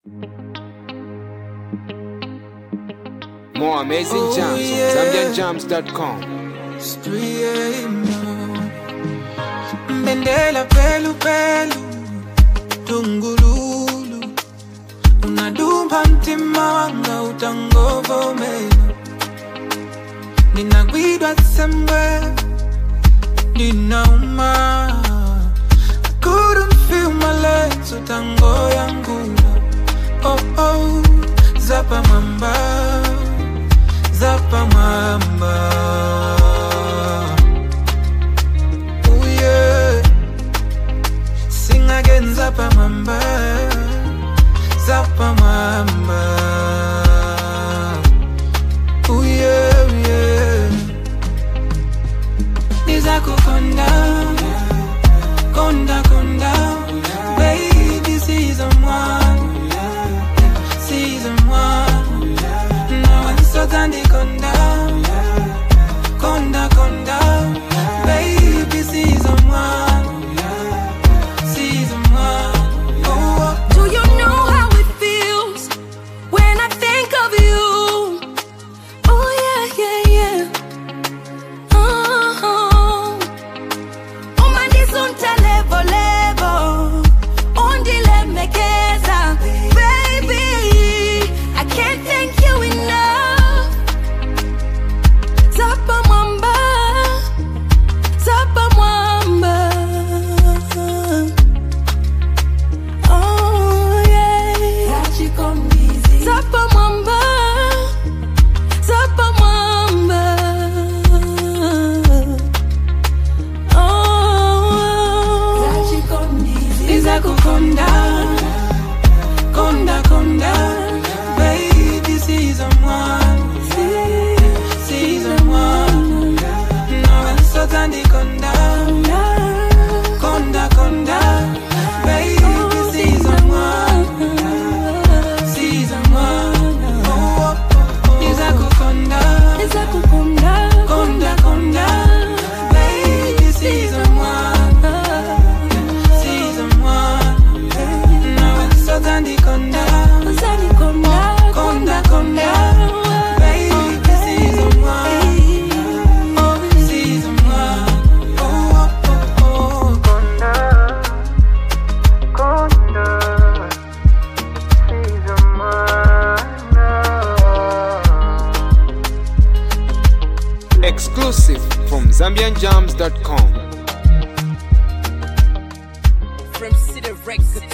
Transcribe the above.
More amazing jams on ZambianJams.com. Bendela pelu pelu tungululu unadumba mtima wanga utangovomela ninagwidwa semwe ninauma I couldn't feel my legs utango yangula oh oh zapa mamba zapa mamba oh yeah sing again zapa mamba zapa mamba oh yeah yeah nizakukonda konda konda baby season 1 season 1 now I'm so dandy konda konda konda baby season 1 season 1 oh. Do you know how it feels when I think of you? Oh yeah yeah yeah oh man is on level level ondile mekeza baby I can't thank you enough zapa mwamba oh yeah zapa mwamba Nizakukonda konda konda baby season 1 season 1 now I'm so dandy konda konda konda baby season 1 season 1 oh nizakukonda konda konda baby season 1 Zandi konda konda konda baby season 1 oh season 1 oh oh oh konda konda season 1 Exclusive from ZambianJams.com. From City Records.